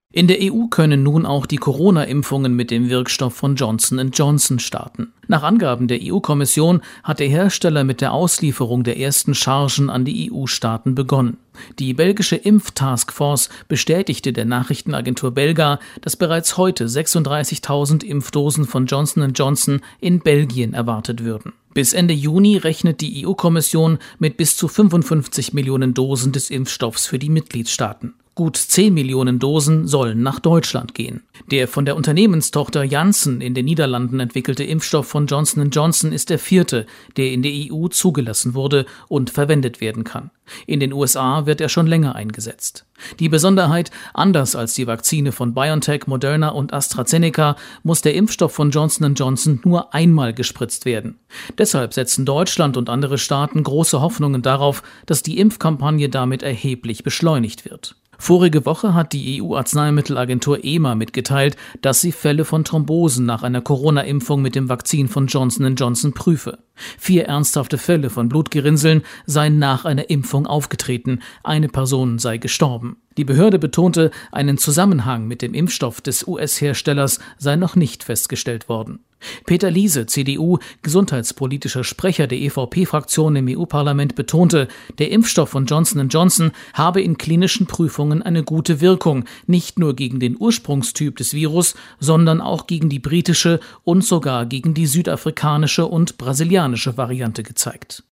In der EU können nun auch die Corona-Impfungen mit dem Wirkstoff von Johnson & Johnson starten. Nach Angaben der EU-Kommission hat der Hersteller mit der Auslieferung der ersten Chargen an die EU-Staaten begonnen. Die belgische Impftaskforce bestätigte der Nachrichtenagentur Belga, dass bereits heute 36.000 Impfdosen von Johnson & Johnson in Belgien erwartet würden. Bis Ende Juni rechnet die EU-Kommission mit bis zu 55 Millionen Dosen des Impfstoffs für die Mitgliedstaaten. Gut 10 Millionen Dosen sollen nach Deutschland gehen. Der von der Unternehmenstochter Janssen in den Niederlanden entwickelte Impfstoff von Johnson & Johnson ist der vierte, der in der EU zugelassen wurde und verwendet werden kann. In den USA wird er schon länger eingesetzt. Die Besonderheit: anders als die Vakzine von BioNTech, Moderna und AstraZeneca muss der Impfstoff von Johnson & Johnson nur einmal gespritzt werden. Deshalb setzen Deutschland und andere Staaten große Hoffnungen darauf, dass die Impfkampagne damit erheblich beschleunigt wird. Vorige Woche hat die EU-Arzneimittelagentur EMA mitgeteilt, dass sie Fälle von Thrombosen nach einer Corona-Impfung mit dem Vakzin von Johnson & Johnson prüfe. 4 ernsthafte Fälle von Blutgerinnseln seien nach einer Impfung aufgetreten, eine Person sei gestorben. Die Behörde betonte, einen Zusammenhang mit dem Impfstoff des US-Herstellers sei noch nicht festgestellt worden. Peter Liese, CDU, gesundheitspolitischer Sprecher der EVP-Fraktion im EU-Parlament, betonte, der Impfstoff von Johnson & Johnson habe in klinischen Prüfungen eine gute Wirkung, nicht nur gegen den Ursprungstyp des Virus, sondern auch gegen die britische und sogar gegen die südafrikanische und brasilianische Variante gezeigt.